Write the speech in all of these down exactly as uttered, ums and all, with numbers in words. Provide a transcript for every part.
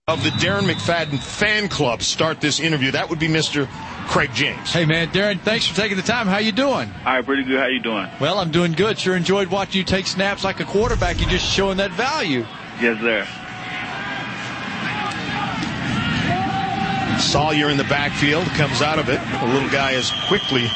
Of the Darren McFadden fan club start this interview. That would be Mister Craig James. Hey, man, Darren, thanks for taking the time. How you doing? All right, pretty good. How you doing? Well, I'm doing good. Sure enjoyed watching you take snaps like a quarterback. You're just showing that value. Yes, sir. Sawyer in the backfield, comes out of it. The little guy is quickly.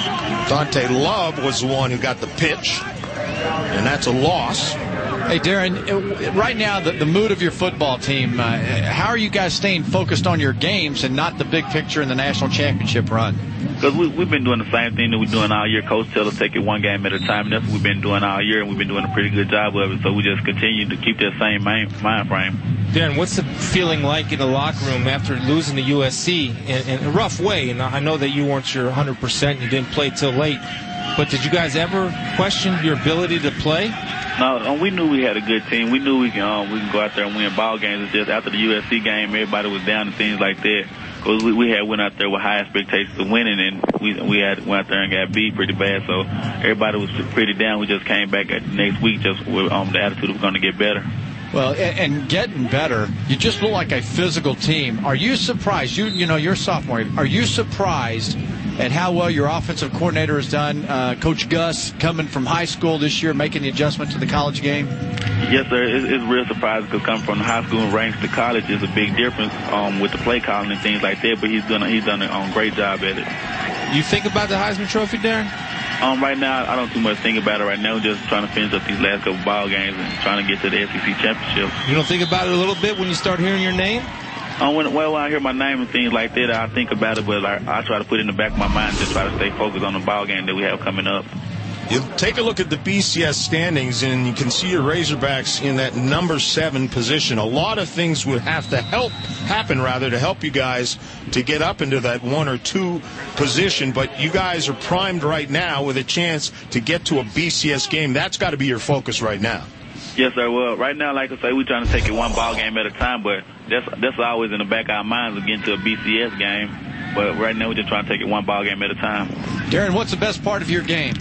Dante Love was the one who got the pitch, and that's a loss. Hey, Darren, right now, the, the mood of your football team, uh, how are you guys staying focused on your games and not the big picture in the national championship run? Because we, we've been doing the same thing that we're doing all year. Coach tells us take it one game at a time, and that's what we've been doing all year, and we've been doing a pretty good job of it. So we just continue to keep that same mind, mind frame. Darren, what's the feeling like in the locker room after losing to U S C in, in a rough way? And I know that you weren't sure one hundred percent, you didn't play till late. But did you guys ever question your ability to play? No, um, we knew we had a good team. We knew we can um, we can go out there and win ball games. It's just after the U S C game, everybody was down and things like that. Because we, we had went out there with high expectations of winning, and we we had went out there and got beat pretty bad. So everybody was pretty down. We just came back at the next week just with um, the attitude of going to get better. Well, and getting better, you just look like a physical team. Are you surprised? You you know, you're a sophomore. Are you surprised at how well your offensive coordinator has done? Uh, Coach Gus, coming from high school this year, making the adjustment to the college game? Yes, sir. It's, it's real surprising because coming from the high school and ranks to college is a big difference um, with the play calling and things like that. But he's done he's done a um, great job at it. You think about the Heisman Trophy, Darren? Um, right now, I don't too much think about it right now. We're just trying to finish up these last couple ball games and trying to get to the S E C championship. You don't think about it a little bit when you start hearing your name? Um, when, well, when I hear my name and things like that, I think about it, but I, I try to put it in the back of my mind to try to stay focused on the ball game that we have coming up. You take a look at the B C S standings, and you can see your Razorbacks in that number seven position. A lot of things would have to help happen, rather, to help you guys to get up into that one or two position. But you guys are primed right now with a chance to get to a B C S game. That's got to be your focus right now. Yes, sir. Well, right now, like I say, we're trying to take it one ball game at a time, but that's that's always in the back of our minds of getting to a B C S game. But right now, we're just trying to take it one ball game at a time. Darren, what's the best part of your game?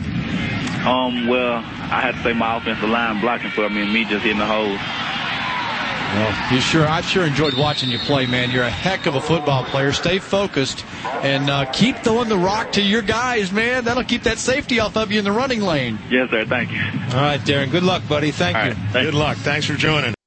Um, well, I had to say my offensive line blocking for me and me just hitting the holes. Well, you sure? I've sure enjoyed watching you play, man. You're a heck of a football player. Stay focused and uh, keep throwing the rock to your guys, man. That'll keep that safety off of you in the running lane. Yes, sir. Thank you. All right, Darren. Good luck, buddy. Thank All you. right, thank Good you. luck. Thanks for joining.